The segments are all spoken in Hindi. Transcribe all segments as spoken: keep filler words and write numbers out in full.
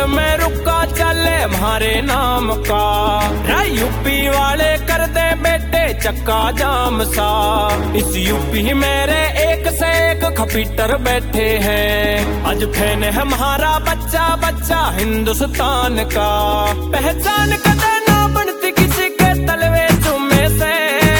दिल में रुका चले हमारे नाम का। यूपी वाले कर दे बेटे चक्का जाम सा। इस यूपी मेरे एक से एक खपीटर बैठे हैं। आज फैन है हमारा बच्चा बच्चा हिंदुस्तान का। पहचान का देना बनती किसी के तलवे चुम्मे से।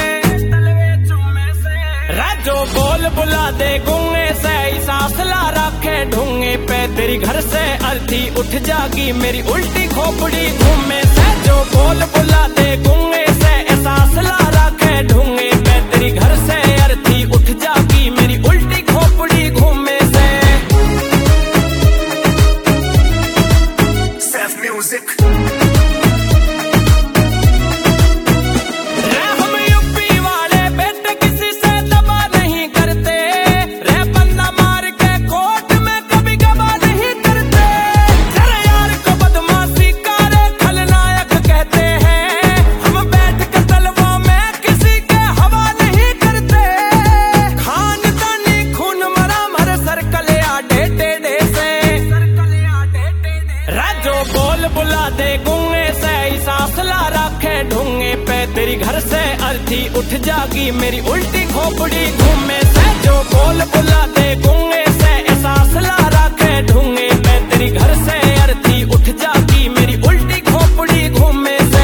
राजो बोल बुला दे गुंगे से, सासला रखे ढूंगे पे। तेरी घर से अर्थी उठ जागी मेरी उल्टी खोपड़ी घूमे से। जो बोल बुला दे गुंगे से, सासला रखे ढूंगे पे। तेरी घर से अर्थी उठ जागी मेरी उल्टी खोपड़ी घूमे से। Self music। बुला दे गुंगे से, सासला रखे ढूंगे पे। तेरी घर से अर्थी उठ जागी मेरी उल्टी खोपड़ी घूमे से। जो बोल बुला दे गुंगे से, सासला रखे ढूंगे पे। तेरी घर से अर्थी उठ जागी मेरी उल्टी खोपड़ी घूमे से।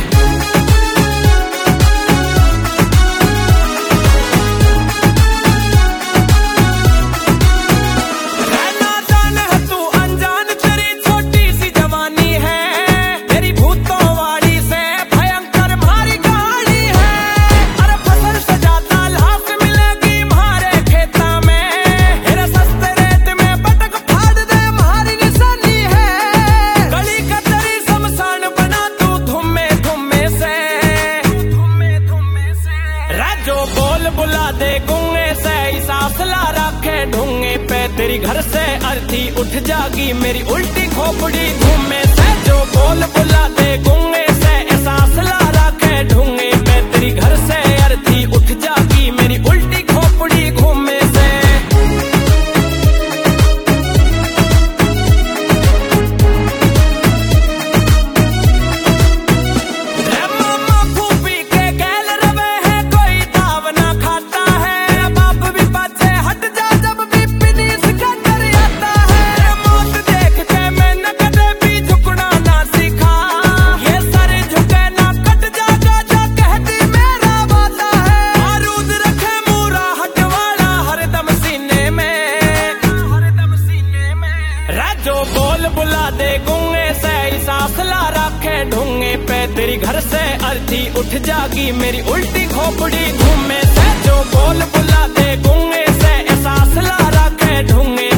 बुला दे गुंगे से, सासला रखे ढूंगे पे। तेरी घर से अर्थी उठ जागी मेरी उल्टी खोपड़ी घूमे से। जो बोल बुला दे गुंगे से, सासला रखे ढूंगे पे। तेरी घर से अर्थी उठ जागी मेरी उल्टी खोपड़ी घूमे से। बुला दे गुंगे से, सासला रखे ढूंगे पे। तेरी घर से अर्थी उठ जागी मेरी उल्टी खोपड़ी घूमे से। जो बोल बुला दे गुंगे से, सासला रखे ढूंगे